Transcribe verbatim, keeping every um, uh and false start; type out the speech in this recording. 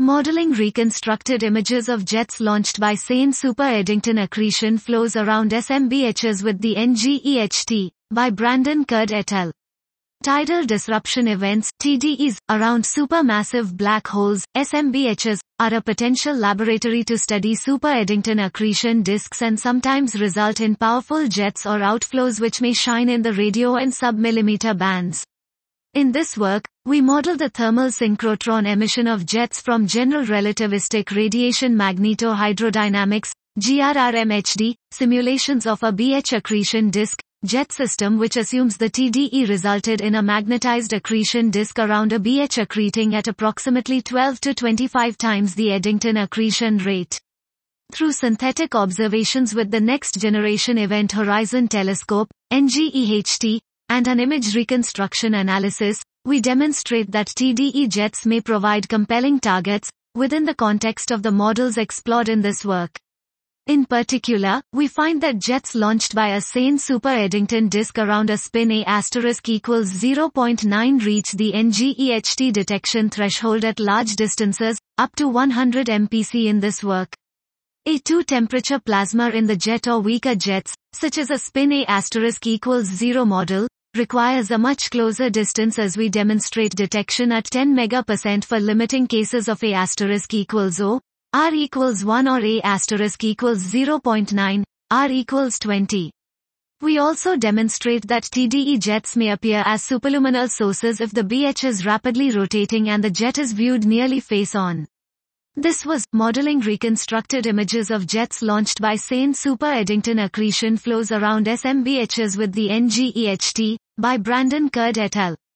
Modeling reconstructed images of jets launched by SANE Super Eddington accretion flows around S M B Hs with the N G E H T, by Brandon Kurd et al. Tidal disruption events, T D Es, around supermassive black holes, S M B Hs, are a potential laboratory to study Super Eddington accretion disks and sometimes result in powerful jets or outflows which may shine in the radio and sub-millimeter bands. In this work, we model the thermal synchrotron emission of jets from General Relativistic Radiation Magnetohydrodynamics, G R R M H D, simulations of a B H accretion disk, jet system which assumes the T D E resulted in a magnetized accretion disk around a B H accreting at approximately twelve to twenty-five times the Eddington accretion rate. Through synthetic observations with the Next Generation Event Horizon Telescope, N G E H T, and an image reconstruction analysis, we demonstrate that T D E jets may provide compelling targets, within the context of the models explored in this work. In particular, we find that jets launched by a SANE Super Eddington disk around a spin A asterisk equals zero point nine reach the N G E H T detection threshold at large distances, up to one hundred M P C in this work. A two temperature plasma in the jet or weaker jets, such as a spin A asterisk equals zero model, requires a much closer distance as we demonstrate detection at ten megapercent for limiting cases of A asterisk equals zero, R equals one or A asterisk equals zero point nine, R equals twenty. We also demonstrate that T D E jets may appear as superluminal sources if the B H is rapidly rotating and the jet is viewed nearly face-on. This was, modeling reconstructed images of jets launched by SANE Super Eddington accretion flows around S M B Hs with the N G E H T, by Brandon Kurd et al.